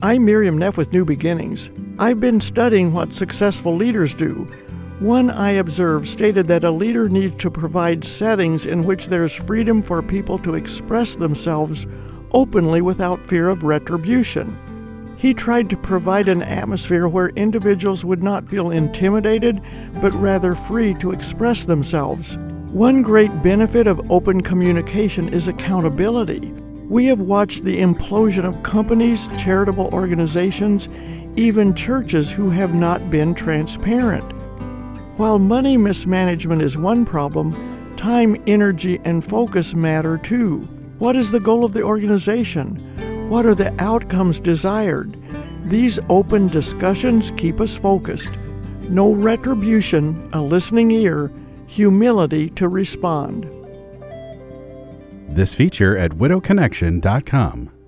I'm Miriam Neff with New Beginnings. I've been studying what successful leaders do. One I observed stated that a leader needs to provide settings in which there's freedom for people to express themselves openly without fear of retribution. He tried to provide an atmosphere where individuals would not feel intimidated, but rather free to express themselves. One great benefit of open communication is accountability. We have watched the implosion of companies, charitable organizations, even churches who have not been transparent. While money mismanagement is one problem, time, energy, and focus matter too. What is the goal of the organization? What are the outcomes desired? These open discussions keep us focused. No retribution, a listening ear, humility to respond. This feature at widowconnection.com.